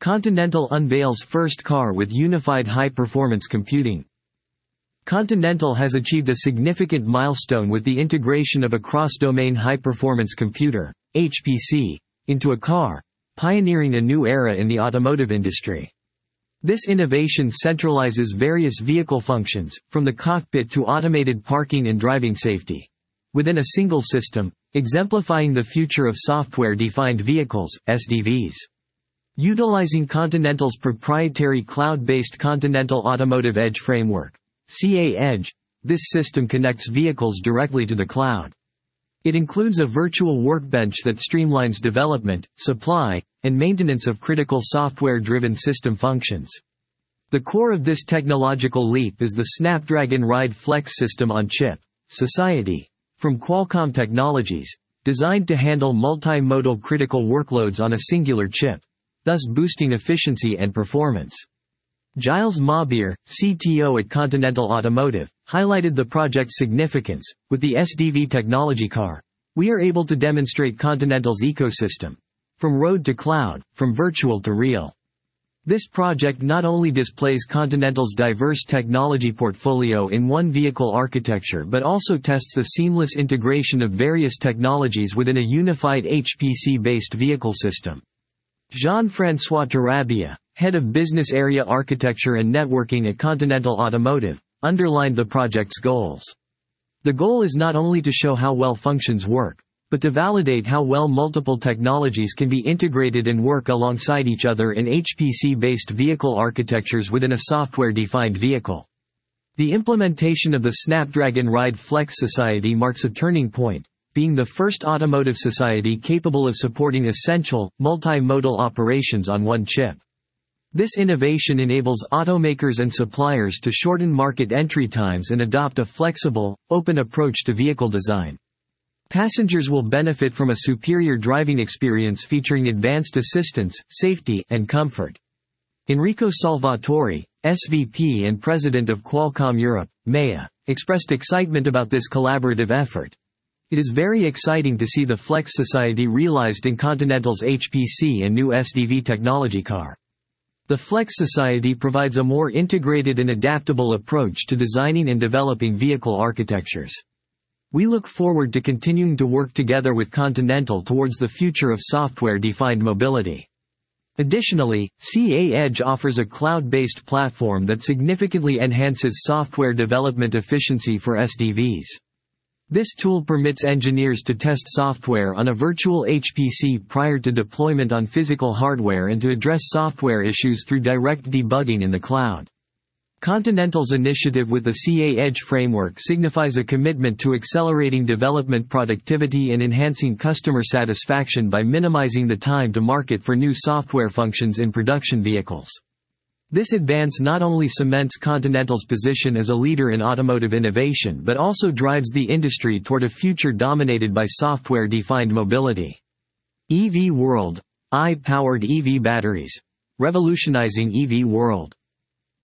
Continental unveils first car with unified high-performance computing. Continental has achieved a significant milestone with the integration of a cross-domain high-performance computer, HPC, into a car, pioneering a new era in the automotive industry. This innovation centralizes various vehicle functions, from the cockpit to automated parking and driving safety, within a single system, exemplifying the future of software-defined vehicles, SDVs. Utilizing Continental's proprietary cloud-based Continental Automotive Edge framework, CA Edge, this system connects vehicles directly to the cloud. It includes a virtual workbench that streamlines development, supply, and maintenance of critical software-driven system functions. The core of this technological leap is the Snapdragon Ride Flex system on chip, Society, from Qualcomm Technologies, designed to handle multimodal critical workloads on a singular chip, thus boosting efficiency and performance. Giles Maubir, CTO at Continental Automotive, highlighted the project's significance. With the SDV technology car, we are able to demonstrate Continental's ecosystem, from road to cloud, from virtual to real. This project not only displays Continental's diverse technology portfolio in one vehicle architecture but also tests the seamless integration of various technologies within a unified HPC-based vehicle system. Jean-François Tarabia, head of business area architecture and networking at Continental Automotive, underlined the project's goals. The goal is not only to show how well functions work, but to validate how well multiple technologies can be integrated and work alongside each other in HPC-based vehicle architectures within a software-defined vehicle. The implementation of the Snapdragon Ride Flex Society marks a turning point, being the first automotive society capable of supporting essential, multimodal operations on one chip. This innovation enables automakers and suppliers to shorten market entry times and adopt a flexible, open approach to vehicle design. Passengers will benefit from a superior driving experience featuring advanced assistance, safety, and comfort. Enrico Salvatori, SVP and President of Qualcomm Europe, MEA, expressed excitement about this collaborative effort. It is very exciting to see the Flex Society realized in Continental's HPC and new SDV technology car. The Flex Society provides a more integrated and adaptable approach to designing and developing vehicle architectures. We look forward to continuing to work together with Continental towards the future of software-defined mobility. Additionally, CA Edge offers a cloud-based platform that significantly enhances software development efficiency for SDVs. This tool permits engineers to test software on a virtual HPC prior to deployment on physical hardware and to address software issues through direct debugging in the cloud. Continental's initiative with the CA Edge framework signifies a commitment to accelerating development productivity and enhancing customer satisfaction by minimizing the time to market for new software functions in production vehicles. This advance not only cements Continental's position as a leader in automotive innovation but also drives the industry toward a future dominated by software-defined mobility. EV World. AI-powered EV batteries. Revolutionizing EV world.